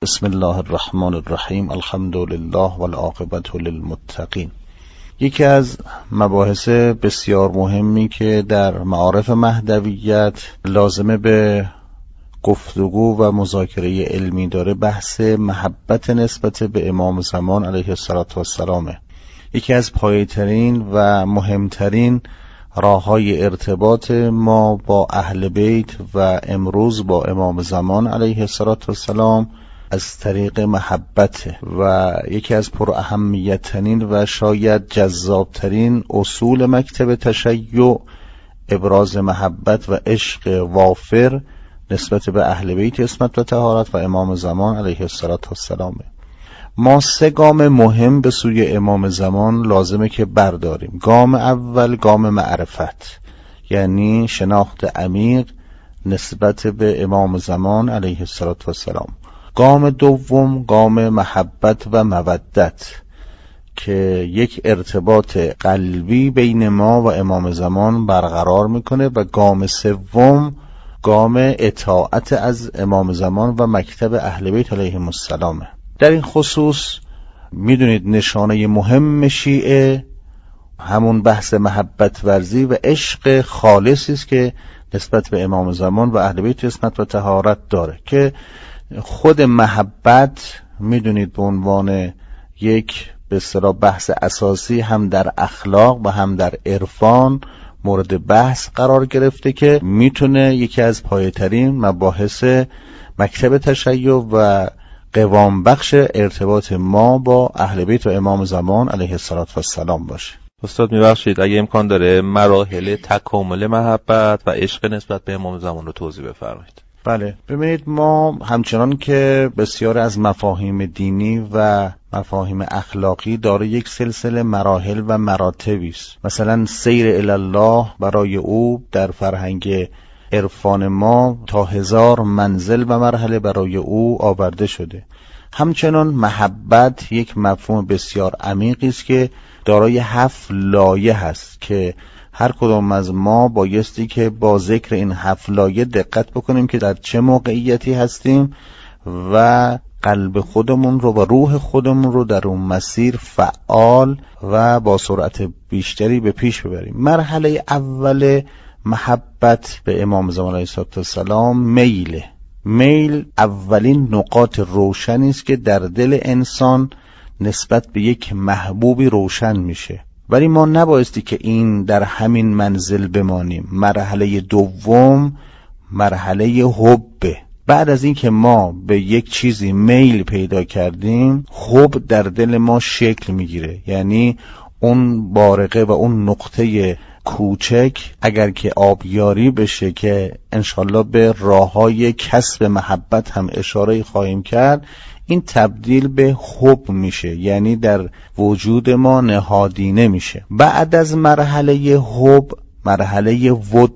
بسم الله الرحمن الرحیم. الحمد لله والعاقبة للمتقین. یکی از مباحث بسیار مهمی که در معارف مهدویت لازمه به گفتگو و مذاکره علمی داره بحث محبت نسبت به امام زمان علیه السلام. یکی از پایه‌ترین و مهمترین راه‌های ارتباط ما با اهل بیت و امروز با امام زمان علیه السلام از طریق محبت و یکی از پر اهمیت‌ترین و شاید جذابترین اصول مکتب تشیع ابراز محبت و عشق وافر نسبت به اهل بیت عصمت و طهارت و امام زمان علیه السلام. ما 3 گام مهم به سوی امام زمان لازمه که برداریم. گام اول گام معرفت، یعنی شناخت عمیق نسبت به امام زمان علیه السلام. گام دوم گام محبت و مودت که یک ارتباط قلبی بین ما و امام زمان برقرار میکنه و گام سوم گام اطاعت از امام زمان و مکتب اهل بیت علیهم السلام. در این خصوص میدونید نشانه مهم شیعه همون بحث محبت ورزی و عشق خالصی است که نسبت به امام زمان و اهل بیت عصمت و طهارت داره که خود محبت میدونید به عنوان یک به اصطلاح بحث اساسی هم در اخلاق و هم در عرفان مورد بحث قرار گرفته که میتونه یکی از پایه‌ترین مباحث مکتب تشیع و قوام بخش ارتباط ما با اهل بیت و امام زمان علیه السلام باشه. استاد میبخشید اگه امکان داره مراحل تکامل محبت و عشق نسبت به امام زمان رو توضیح بفرمایید. بله، ببینید ما همچنان که بسیار از مفاهیم دینی و مفاهیم اخلاقی داره یک سلسله مراحل و مراتبی است. مثلا سیر الی الله برای او در فرهنگ عرفان ما تا 1000 منزل و مرحله برای او آورده شده. همچنان محبت یک مفهوم بسیار عمیقی است که دارای 7 لایه هست که هر کدام از ما بایستی که با ذکر این 7 لایه دقت بکنیم که در چه موقعیتی هستیم و قلب خودمون رو و روح خودمون رو در اون مسیر فعال و با سرعت بیشتری به پیش ببریم. مرحله اول محبت به امام زمان علیه السلام میل اولین نقاط روشنی است که در دل انسان نسبت به یک محبوبی روشن میشه، ولی ما نبایستی که این در همین منزل بمانیم. مرحله دوم مرحله حب. بعد از این که ما به یک چیزی میل پیدا کردیم، حب در دل ما شکل میگیره، یعنی اون بارقه و اون نقطه کوچک اگر که آبیاری بشه که انشالله به راههای کسب محبت هم اشاره خواهیم کرد، این تبدیل به حب میشه، یعنی در وجود ما نهادینه میشه. بعد از مرحله حب مرحله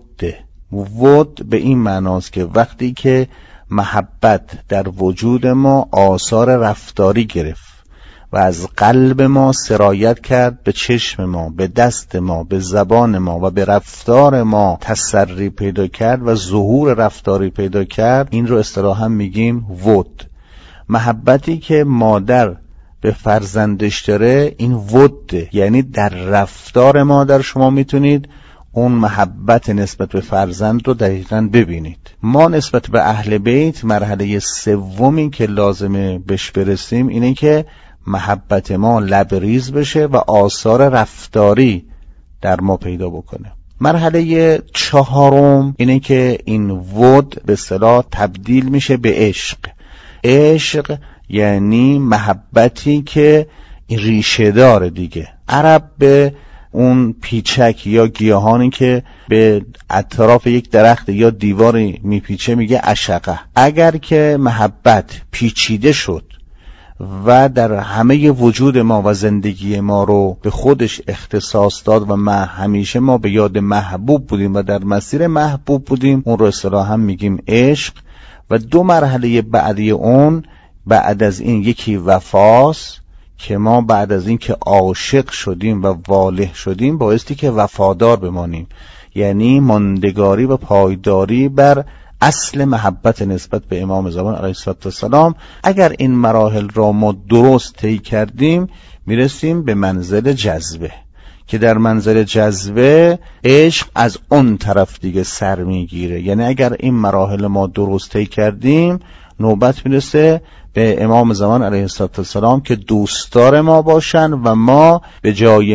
ود به این معناست که وقتی که محبت در وجود ما آثار رفتاری گرفت و از قلب ما سرایت کرد به چشم ما، به دست ما، به زبان ما و به رفتار ما تسری پیدا کرد و ظهور رفتاری پیدا کرد، این رو اصطلاحاً میگیم ود. محبتی که مادر به فرزندش داره این وده، یعنی در رفتار مادر شما میتونید اون محبت نسبت به فرزند رو دقیقاً ببینید. ما نسبت به اهل بیت مرحله سومی که لازمه بهش برسیم اینه که محبت ما لبریز بشه و آثار رفتاری در ما پیدا بکنه. مرحله 4 اینه که این ود به اصطلاح تبدیل میشه به عشق. عشق یعنی محبتی که ریشه داره دیگه. عرب به اون پیچک یا گیاهانی که به اطراف یک درخت یا دیواری میپیچه میگه عشقه. اگر که محبت پیچیده شد و در همه وجود ما و زندگی ما رو به خودش اختصاص داد و همیشه ما به یاد محبوب بودیم و در مسیر محبوب بودیم، اون رو اصطلاحاً میگیم عشق. و 2 مرحله بعدی اون، بعد از این یکی وفاست که ما بعد از این که عاشق شدیم و واله شدیم بایستی که وفادار بمانیم، یعنی ماندگاری و پایداری بر اصل محبت نسبت به امام زمان علیه السلام. اگر این مراحل را ما درست طی کردیم میرسیم به منزل جذبه، که در منزل جذبه عشق از اون طرف دیگه سر میگیره. یعنی اگر این مراحل ما درست طی کردیم نوبت میرسه به امام زمان علیه السلام که دوستدار ما باشن و ما به جای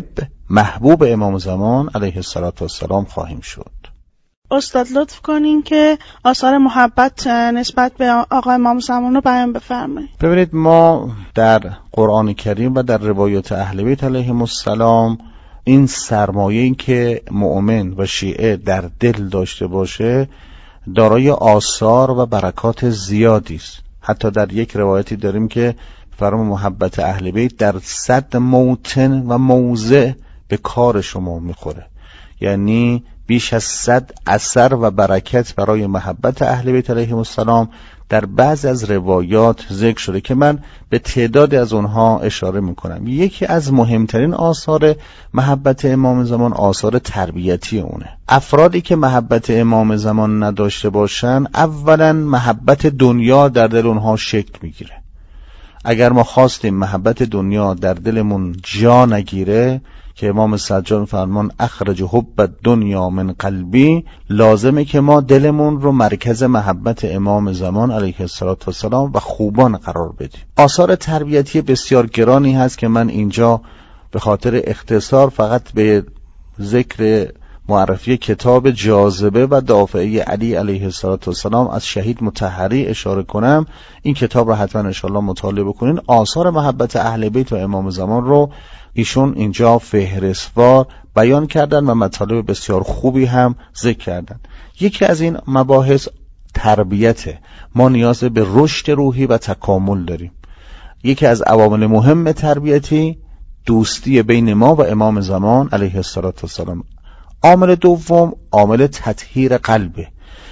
محبوب امام زمان علیه السلام خواهیم شد. استاد لطف کنین که آثار محبت نسبت به آقا امام زمان رو بیان بفرمایید. ببینید، ما در قرآن کریم و در روایات اهل بیت علیهم السلام این سرمایه این که مؤمن و شیعه در دل داشته باشه دارای آثار و برکات زیادی است. حتی در یک روایتی داریم که فرمان محبت اهل بیت در 100 موطن و موضع به کار شما میخوره. یعنی بیش از 100 اثر و برکت برای محبت اهل بیت علیهم السلام در بعضی از روایات ذکر شده که من به تعدادی از اونها اشاره میکنم. یکی از مهمترین آثار محبت امام زمان آثار تربیتی اونه. افرادی که محبت امام زمان نداشته باشن، اولا محبت دنیا در دل اونها شکل میگیره. اگر ما خواستیم محبت دنیا در دلمون جا نگیره، که امام سجاد فرمان اخرج حب الدنیا من قلبی، لازمه که ما دلمون رو مرکز محبت امام زمان علیه السلام و خوبان قرار بدیم. آثار تربیتی بسیار گرانی هست که من اینجا به خاطر اختصار فقط به ذکر معرفی کتاب جاذبه و دافعه علی علیه السلام از شهید مطهری اشاره کنم. این کتاب رو حتما انشاءالله مطالعه بکنین. آثار محبت اهل بیت و امام زمان رو ایشون اینجا فهرستوار بیان کردن و مطالب بسیار خوبی هم ذکر کردن. یکی از این مباحث تربیته. ما نیاز به رشد روحی و تکامل داریم. یکی از عوامل مهم تربیتی دوستی بین ما و امام زمان علیه السلام. عامل دوم عامل تطهیر قلبه.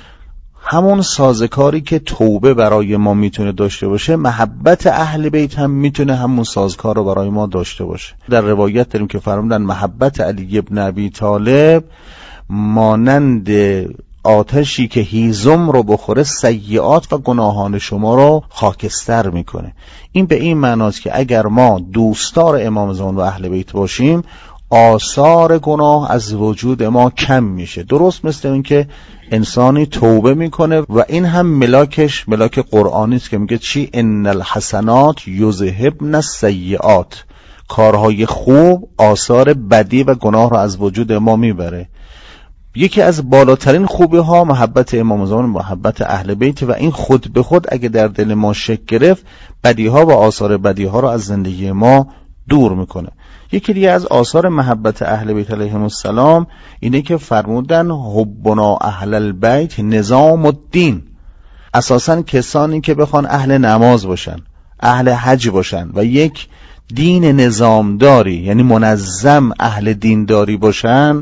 همون سازکاری که توبه برای ما میتونه داشته باشه، محبت اهل بیت هم میتونه همون سازکار رو برای ما داشته باشه. در روایت داریم که فرمودن محبت علی ابن ابی طالب مانند آتشی که هیزم رو بخوره سیئات و گناهان شما رو خاکستر میکنه. این به این معناست که اگر ما دوستدار امام زمان و اهل بیت باشیم، آثار گناه از وجود ما کم میشه. درست مثل این که انسانی توبه میکنه و این هم ملاک قرآنی است که میگه چی؟ ان الحسنات یذهبن السیئات. کارهای خوب آثار بدی و گناه را از وجود ما میبره. یکی از بالاترین خوبی ها محبت امام زمان، محبت اهل بیت، و این خود به خود اگه در دل ما شکل گرفت، بدی ها و آثار بدی ها را از زندگی ما دور میکنه. یکی دیگه از آثار محبت اهل بیت علیهم السلام اینه که فرمودن حبنا اهل البیت نظام الدین. اساساً کسانی که بخوان اهل نماز باشن، اهل حج باشن و یک دین نظامداری یعنی منظم اهل دینداری باشن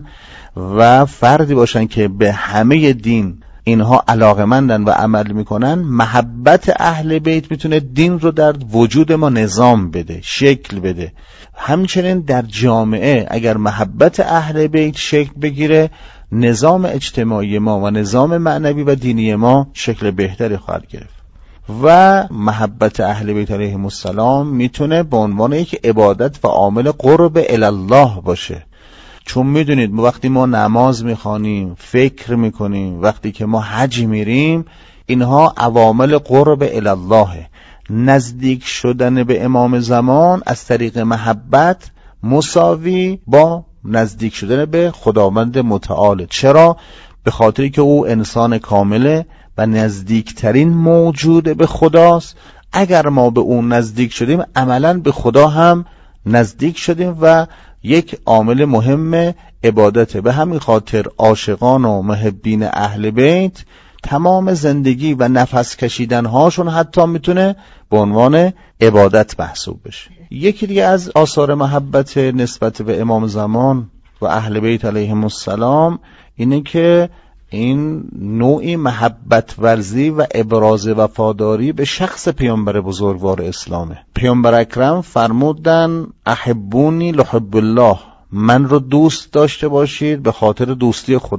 و فردی باشن که به همه دین اینها علاقمندن و عمل میکنن، محبت اهل بیت میتونه دین رو در وجود ما نظام بده، شکل بده. همچنین در جامعه اگر محبت اهل بیت شکل بگیره، نظام اجتماعی ما و نظام معنوی و دینی ما شکل بهتری خواهد گرفت. و محبت اهل بیت علیهم السلام میتونه به عنوان یک عبادت و عامل قرب الله باشه. چون میدونید وقتی ما نماز میخوانیم، فکر میکنیم، وقتی که ما حج میریم، اینها عوامل قرب الله. نزدیک شدن به امام زمان از طریق محبت مساوی با نزدیک شدن به خداوند متعال. چرا؟ به خاطری که او انسان کامله و نزدیکترین موجود به خداست. اگر ما به اون نزدیک شدیم، عملاً به خدا هم نزدیک شدیم و یک عامل مهم عبادته. به همین خاطر عاشقان و محبین اهل بیت تمام زندگی و نفس کشیدن هاشون حتی میتونه به عنوان عبادت محسوب بشه. یکی دیگه از آثار محبت نسبت به امام زمان و اهل بیت علیهم السلام اینه که این نوعی محبت ورزی و ابراز وفاداری به شخص پیامبر بزرگوار اسلامه. پیامبر اکرم فرمودن احبونی لحب الله، من رو دوست داشته باشید به خاطر دوستی خدا.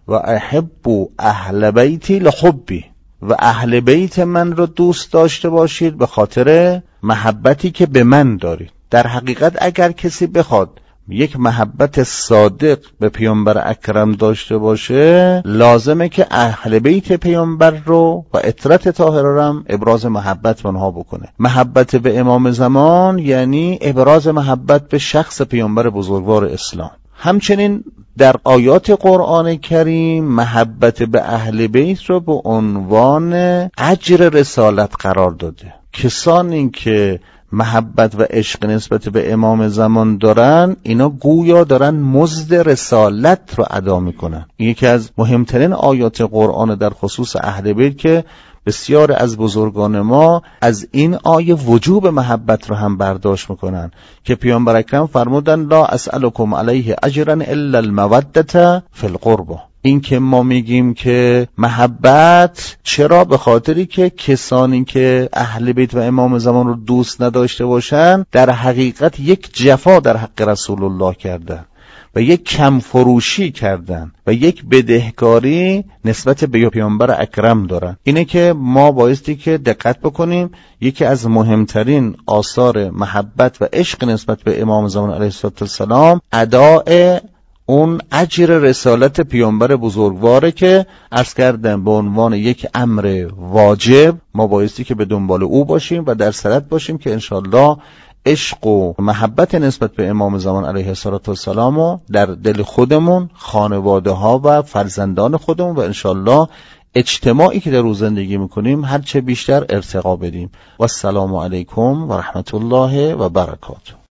و احب اهل بیتی لحبی، و اهل بیت من رو دوست داشته باشید به خاطر محبتی که به من دارید. در حقیقت اگر کسی بخواد یک محبت صادق به پیامبر اکرم داشته باشه، لازمه که اهل بیت پیامبر رو و عترت طاهره هم ابراز محبت به اونها بکنه. محبت به امام زمان یعنی ابراز محبت به شخص پیامبر بزرگوار اسلام. همچنین در آیات قرآن کریم محبت به اهل بیت رو به عنوان اجر رسالت قرار داده. کسانی که محبت و عشق نسبت به امام زمان دارن، اینا گویا دارن مزد رسالت رو ادا میکنن. این یکی از مهمترین آیات قرآن در خصوص اهل بیت که بسیار از بزرگان ما از این آیه وجوب محبت رو هم برداشت میکنن که پیامبر اکرم فرمودن لا اسألکم علیه اجرا الا المودة فی القربى. این که ما میگیم که محبت، چرا؟ به خاطری که کسانی که اهل بیت و امام زمان رو دوست نداشته باشن در حقیقت یک جفا در حق رسول الله کردن و یک کم فروشی کردن و یک بدهکاری نسبت به پیامبر اکرم دارن. اینه که ما بایستی که دقت بکنیم. یکی از مهمترین آثار محبت و عشق نسبت به امام زمان علیه السلام اداء اون اجر رسالت پیامبر بزرگواره که عرض کردم به عنوان یک امر واجب ما بایستی که به دنبال او باشیم و در صلت باشیم که انشالله عشق و محبت نسبت به امام زمان علیه السلام رو در دل خودمون، خانواده ها و فرزندان خودمون و انشالله اجتماعی که در روز زندگی میکنیم هرچه بیشتر ارتقا بدیم. و السلام علیکم و رحمت الله و برکاته.